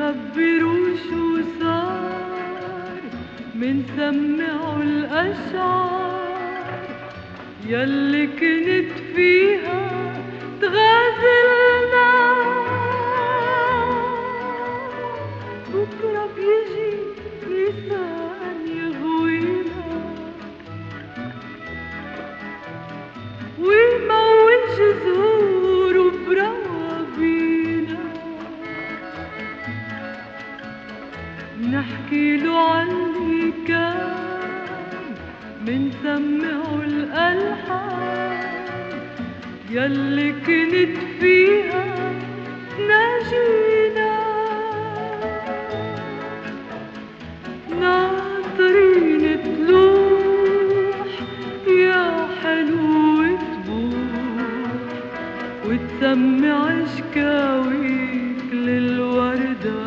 منخبروا شو صار، منسمعوا الأشعار يلي كنت فيها تغازلنا. بكرة بيجي نيسان يغوينا ويموج زهور وبراوينا، نحكيلو عاللي كان، منسمعو الألحان يلي كنت فيها تناجينا. ناطرين تلوح يا حلو تبوح وتسمع شكاويك للوردة.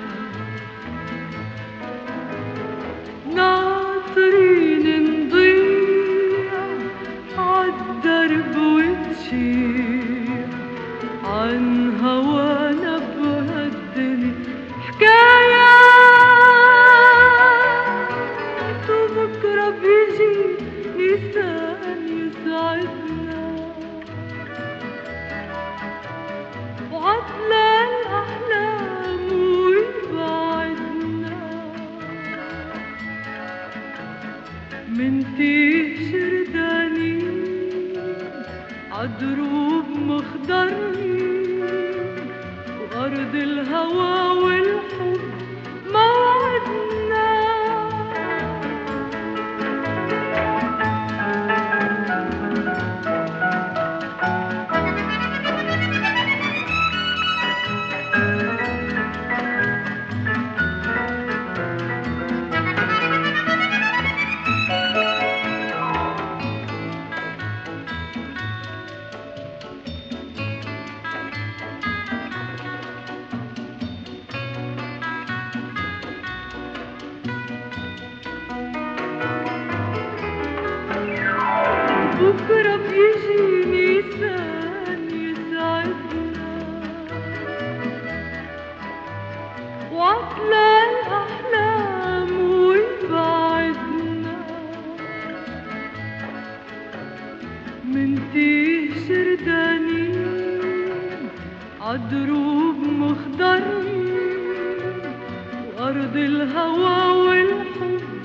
ناطرين نضيع عالدرب وتشيع عن هوانا بهالدنيا حكايات، وبكرة بيجي نيسان يسعدنا وعطلة الأحلام ويبعدنا. منتيه شردانين عدروب مخضرين وأرض الهوى والحب موعدنا. بكرة بيجي نيسان يسعدنا وعطلة الأحلام ويبعدنا. منتيه شردانين عدروب مخضرين وأرض الهوى والحب